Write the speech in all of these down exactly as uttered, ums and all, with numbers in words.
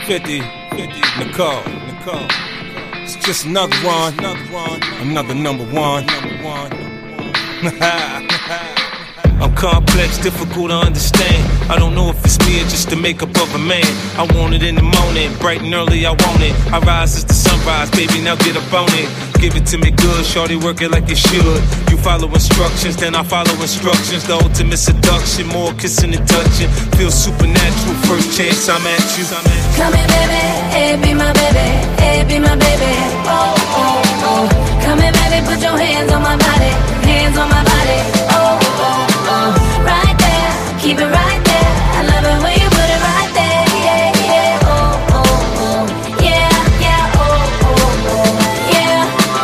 fifty, fifty, Nicole, Nicole. It's just another one, another one, another number one, number one. I'm complex, difficult to understand. I don't know if it's me or just the makeup of a man. I want it in the morning, bright and early, I want it. I rise as the sunrise, baby, now get up on it. Give it to me good, shorty, work it like you should. You follow instructions, then I follow instructions. The ultimate seduction, more kissing and touching. Feel supernatural, first chance I'm at you. Come here, baby, hey, be my baby, hey, be my baby. Oh, oh, oh. Come here, baby, put your hands on my body, hands on my body. Oh, oh. Right there, keep it right there. I love it when you put it right there. Yeah, yeah, oh, oh, oh. Yeah, yeah, oh, oh, oh. Yeah.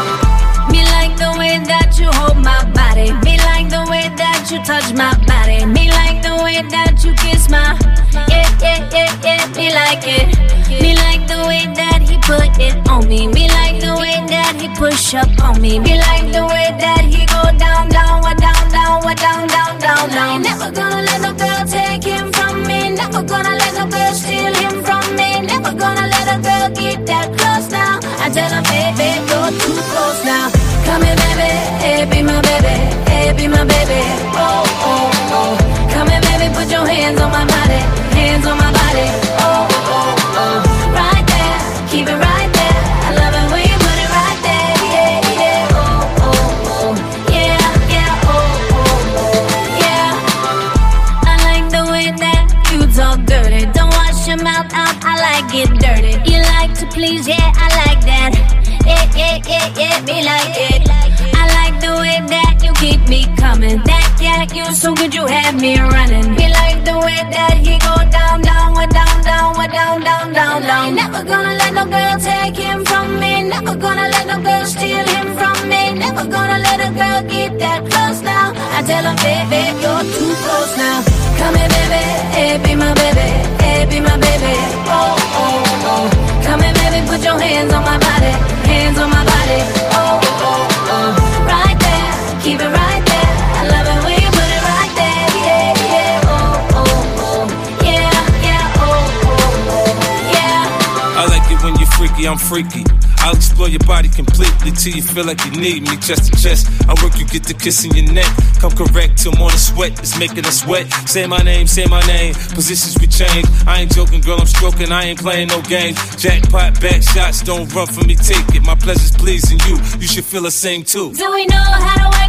Me like the way that you hold my body. Me like the way that you touch my body. Me like the way that you kiss my. Yeah, yeah, yeah, yeah. Me like it. Me like the way that he put it on me. Me like the way that he push up on me. Me like the way that he go down, down, down, down, down, down, down, down. Never gonna let no girl take him from me. Never gonna let no girl steal him from me. Never gonna let a girl get that close now. I tell her, baby, you're too close now. Come here, baby, hey, be my baby, hey, be my baby. Oh, oh, oh. Come here, baby, put your hands on my body, hands on my body. Oh, oh, oh. Right there, keep it right there. I love it when you put it right there. Yeah, yeah, oh, oh, oh. Yeah, yeah, oh, oh, oh. Yeah. I like the way that you talk dirty. Don't wash your mouth out, I like it dirty. You like to please, yeah, I like that. Yeah, yeah, yeah, yeah, me like it. I like the way that you keep me coming. That cat, you so good, you have me running. Me like the way that he go down, down, down, down, down, down, down, down. Never gonna let no girl take him from me. Never gonna let no girl steal him from me. Never gonna let a girl get that close now. I tell her, baby, you're too close now. Come here, baby, hey, be my baby, hey, be my baby. Oh, oh, oh. Come here, baby, put your hands on my body, hands on my body. Oh, oh, oh. Right there, keep it right there. I love it when you put it right there. Yeah, yeah, oh, oh, oh. Yeah, yeah, oh, oh, oh. Yeah. I like it when you're freaky, I'm freaky. I'll explore your body completely till you feel like you need me. Chest to chest, I work you, get the kiss in your neck. Come correct till morning sweat, it's making us wet. Say my name, say my name, positions we change. I ain't joking, girl, I'm stroking, I ain't playing no games. Jackpot, back shots, don't run from me, take it. My pleasure's pleasing you, you should feel the same too. Do we know how to work